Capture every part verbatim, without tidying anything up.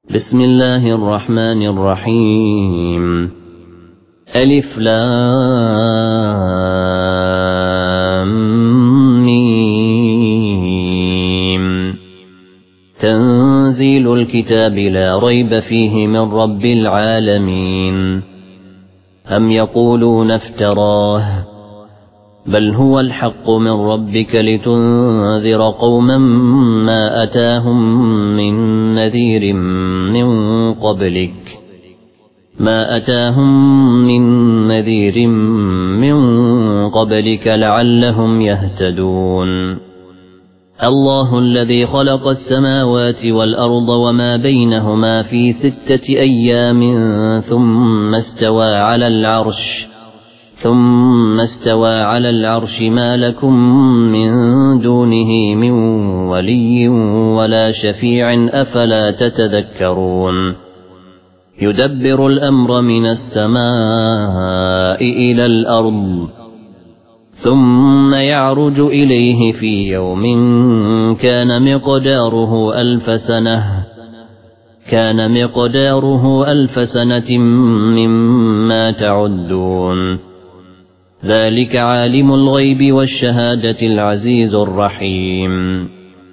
بسم الله الرحمن الرحيم. ألف لام ميم. تنزيل الكتاب لا ريب فيه من رب العالمين. أم يقولون افتراه بل هو الحق من ربك لتنذر قوما ما أتاهم من نذير من قبلك ما أتاهم من نذير من قبلك لعلهم يهتدون. الله الذي خلق السماوات والأرض وما بينهما في ستة أيام ثم استوى على العرش ثم استوى على العرش ما لكم من دونه من ولي ولا شفيع أفلا تتذكرون. يدبر الأمر من السماء إلى الأرض ثم يعرج إليه في يوم كان مقداره ألف سنة كان مقداره ألف سنة مما تعدون. ذلك عالم الغيب والشهادة العزيز الرحيم.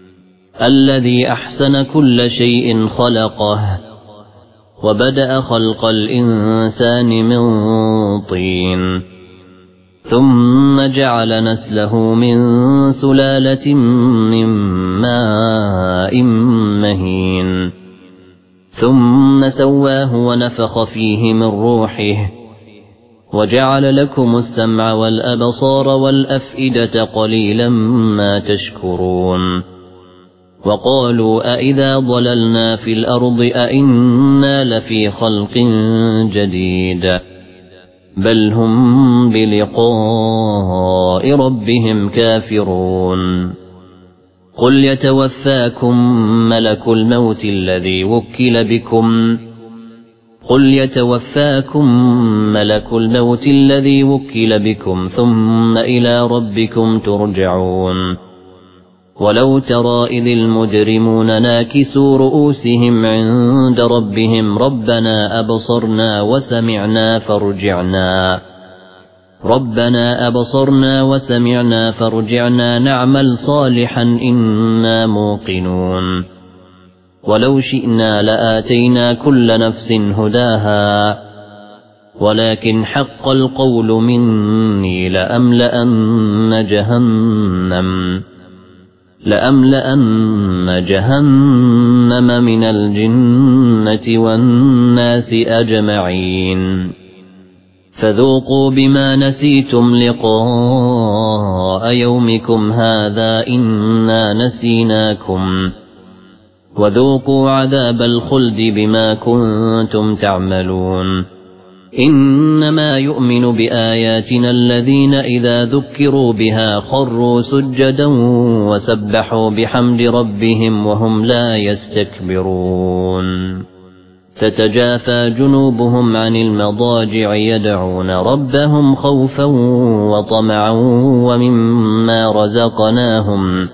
الذي أحسن كل شيء خلقه وبدأ خلق الإنسان من طين ثم جعل نسله من سلالة من ماء مهين ثم سواه ونفخ فيه من روحه وجعل لكم السمع والأبصار والأفئدة قليلا ما تشكرون. وقالوا أئذا ضللنا في الأرض أئنا لفي خلق جديد بل هم بلقاء ربهم كافرون. قل يتوفاكم ملك الموت الذي وكل بكم قل يتوفاكم ملك الموت الذي وكل بكم ثم إلى ربكم ترجعون. ولو ترى إذ المجرمون ناكسوا رؤوسهم عند ربهم ربنا أبصرنا وسمعنا فارجعنا ربنا أبصرنا وسمعنا فارجعنا نعمل صالحا إنا موقنون. ولو شئنا لآتينا كل نفس هداها ولكن حق القول مني لأملأن جهنم لأملأن جهنم من الجنة والناس أجمعين. فذوقوا بما نسيتم لقاء يومكم هذا إنا نسيناكم وذوقوا عذاب الخلد بما كنتم تعملون. إنما يؤمن بآياتنا الذين إذا ذكروا بها خروا سجدا وسبحوا بحمد ربهم وهم لا يستكبرون. تتجافى جنوبهم عن المضاجع يدعون ربهم خوفا وطمعا ومما رزقناهم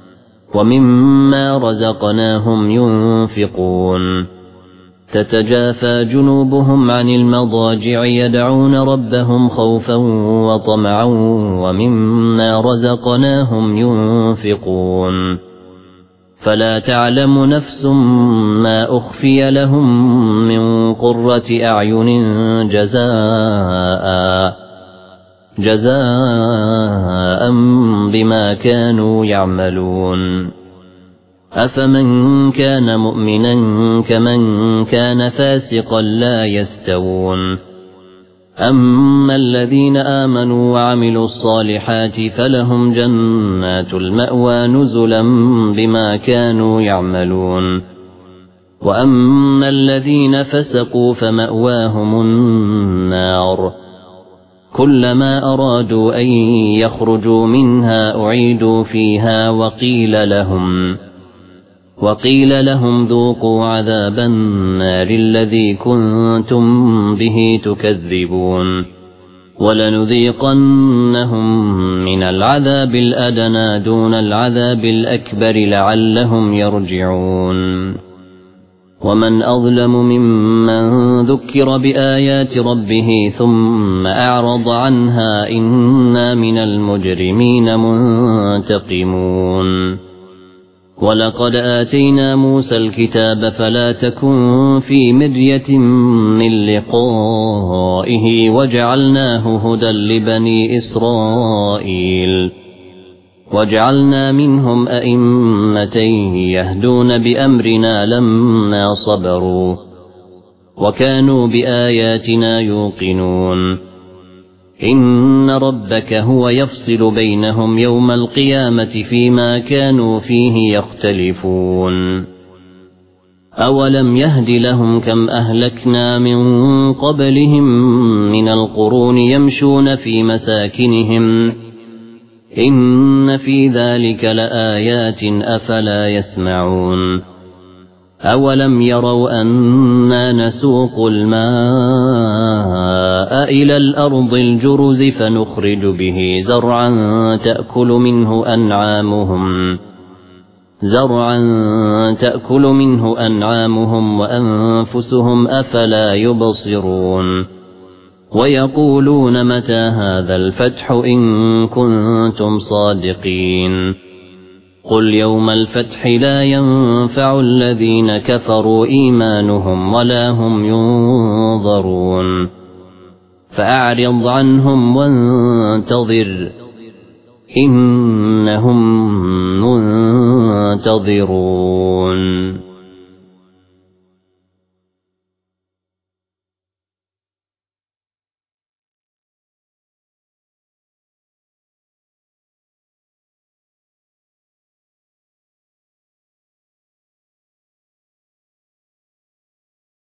ومما رزقناهم ينفقون. تتجافى جنوبهم عن المضاجع يدعون ربهم خوفا وطمعا ومما رزقناهم ينفقون. فلا تعلم نفس ما أخفي لهم من قرة أعين جزاء جزاء بما كانوا يعملون. أفمن كان مؤمنا كمن كان فاسقا لا يستوون. أما الذين آمنوا وعملوا الصالحات فلهم جنات المأوى نزلا بما كانوا يعملون. وأما الذين فسقوا فمأواهم النار كلما أرادوا أن يخرجوا منها أعيدوا فيها وقيل لهم وقيل لهم ذوقوا عذاب النار الذي كنتم به تكذبون. ولنذيقنهم من العذاب الأدنى دون العذاب الأكبر لعلهم يرجعون. ومن أظلم ممن ذكر بآيات ربه ثم أعرض عنها إنا من المجرمين منتقمون ولقد آتينا موسى الكتاب فلا تكن في مرية من لقائه وجعلناه هدى لبني إسرائيل وجعلنا منهم أئمة يهدون بأمرنا لما صبروا وكانوا بآياتنا يوقنون إن ربك هو يفصل بينهم يوم القيامة فيما كانوا فيه يختلفون أولم يهد لهم كم أهلكنا من قبلهم من القرون يمشون في مساكنهم إن في ذلك لآيات أفلا يسمعون أولم يروا أنا نسوق الماء إلى الأرض الجرز فنخرج به زرعا تأكل منه أنعامهم زرعا تأكل منه أنعامهم وأنفسهم أفلا يبصرون ويقولون متى هذا الفتح إن كنتم صادقين قل يوم الفتح لا ينفع الذين كفروا إيمانهم ولا هم ينظرون فأعرض عنهم وانتظر إنهم منتظرون